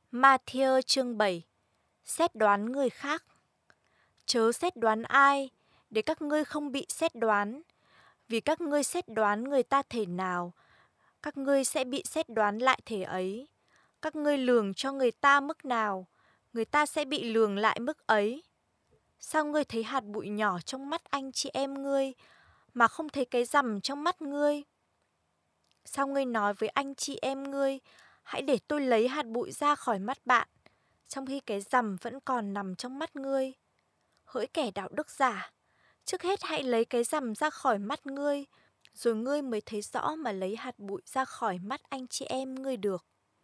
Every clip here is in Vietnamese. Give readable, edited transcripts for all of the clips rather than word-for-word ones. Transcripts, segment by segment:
Ma-thi-ơ chương 7. Xét đoán người khác. Chớ xét đoán ai, để các ngươi không bị xét đoán. Vì các ngươi xét đoán người ta thể nào, các ngươi sẽ bị xét đoán lại thể ấy. Các ngươi lường cho người ta mức nào, người ta sẽ bị lường lại mức ấy. Sao ngươi thấy hạt bụi nhỏ trong mắt anh chị em ngươi, mà không thấy cái rằm trong mắt ngươi? Sao ngươi nói với anh chị em ngươi, hãy để tôi lấy hạt bụi ra khỏi mắt bạn, trong khi cái rằm vẫn còn nằm trong mắt ngươi? Hỡi kẻ đạo đức giả, trước hết hãy lấy cái rằm ra khỏi mắt ngươi, rồi ngươi mới thấy rõ mà lấy hạt bụi ra khỏi mắt anh chị em ngươi được.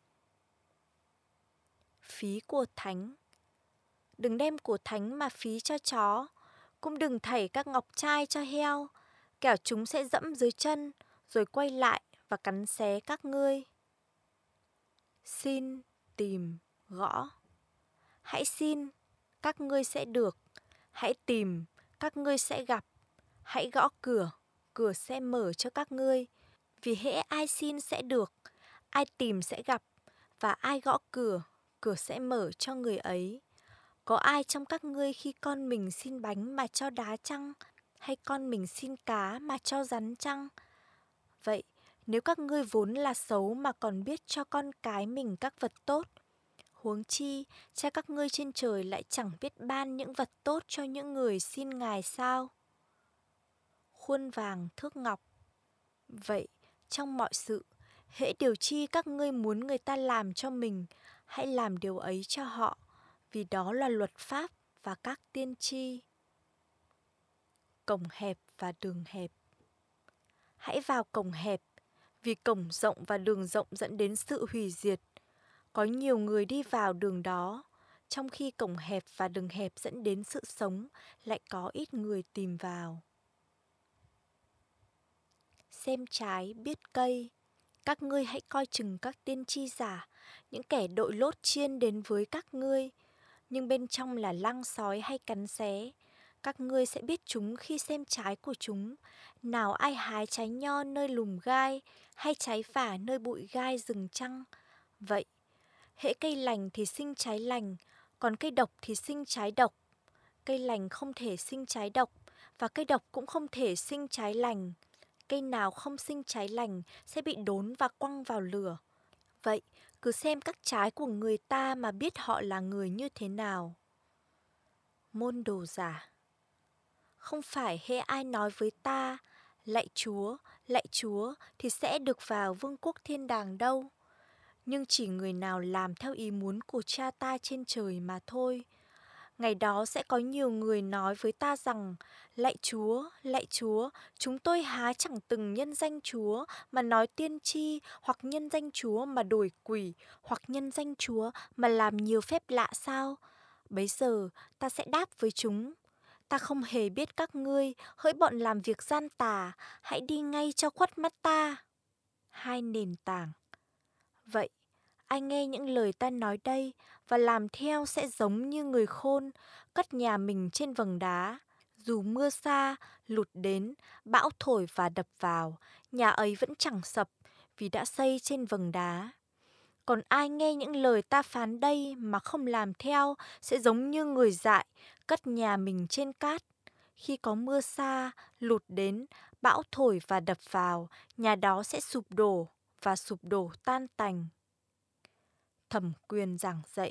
Phí của thánh. Đừng đem của thánh mà phí cho chó, cũng đừng thảy các ngọc trai cho heo, kẻo chúng sẽ dẫm dưới chân, rồi quay lại và cắn xé các ngươi. Xin, tìm, gõ. Hãy xin, các ngươi sẽ được. Hãy tìm, các ngươi sẽ gặp. Hãy gõ cửa, cửa sẽ mở cho các ngươi. Vì hễ ai xin sẽ được, ai tìm sẽ gặp, và ai gõ cửa, cửa sẽ mở cho người ấy. Có ai trong các ngươi khi con mình xin bánh mà cho đá chăng? Hay con mình xin cá mà cho rắn chăng? Vậy, nếu các ngươi vốn là xấu mà còn biết cho con cái mình các vật tốt, huống chi, cha các ngươi trên trời lại chẳng biết ban những vật tốt cho những người xin Ngài sao? Khuôn vàng thước ngọc. Vậy, trong mọi sự, hễ điều chi các ngươi muốn người ta làm cho mình, hãy làm điều ấy cho họ, vì đó là luật pháp và các tiên tri. Cổng hẹp và đường hẹp. Hãy vào cổng hẹp, vì cổng rộng và đường rộng dẫn đến sự hủy diệt. Có nhiều người đi vào đường đó, trong khi cổng hẹp và đường hẹp dẫn đến sự sống, lại có ít người tìm vào. Xem trái biết cây. Các ngươi hãy coi chừng các tiên tri giả, những kẻ đội lốt chiên đến với các ngươi, nhưng bên trong là lăng sói hay cắn xé. Các ngươi sẽ biết chúng khi xem trái của chúng. Nào ai hái trái nho nơi lùm gai, hay trái vả nơi bụi gai rừng chăng? Vậy, hễ cây lành thì sinh trái lành, còn cây độc thì sinh trái độc. Cây lành không thể sinh trái độc, và cây độc cũng không thể sinh trái lành. Cây nào không sinh trái lành sẽ bị đốn và quăng vào lửa. Vậy, cứ xem các trái của người ta mà biết họ là người như thế nào. Môn đồ giả. Không phải hễ ai nói với ta, lạy Chúa thì sẽ được vào vương quốc thiên đàng đâu. Nhưng chỉ người nào làm theo ý muốn của cha ta trên trời mà thôi. Ngày đó sẽ có nhiều người nói với ta rằng, lạy Chúa, chúng tôi há chẳng từng nhân danh Chúa mà nói tiên tri, hoặc nhân danh Chúa mà đuổi quỷ, hoặc nhân danh Chúa mà làm nhiều phép lạ sao? Bấy giờ ta sẽ đáp với chúng, ta không hề biết các ngươi, hỡi bọn làm việc gian tà, hãy đi ngay cho khuất mắt ta. Hai nền tảng. Vậy, ai nghe những lời ta nói đây và làm theo sẽ giống như người khôn, cất nhà mình trên vầng đá. Dù mưa xa, lụt đến, bão thổi và đập vào, nhà ấy vẫn chẳng sập vì đã xây trên vầng đá. Còn ai nghe những lời ta phán đây mà không làm theo sẽ giống như người dại, cất nhà mình trên cát. Khi có mưa xa, lụt đến, bão thổi và đập vào, nhà đó sẽ sụp đổ và sụp đổ tan tành. Thẩm quyền giảng dạy.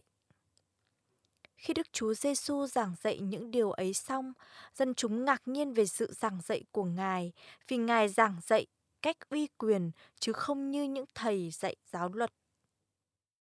Khi Đức Chúa Giêsu giảng dạy những điều ấy xong, dân chúng ngạc nhiên về sự giảng dạy của Ngài, vì Ngài giảng dạy cách uy quyền chứ không như những thầy dạy giáo luật.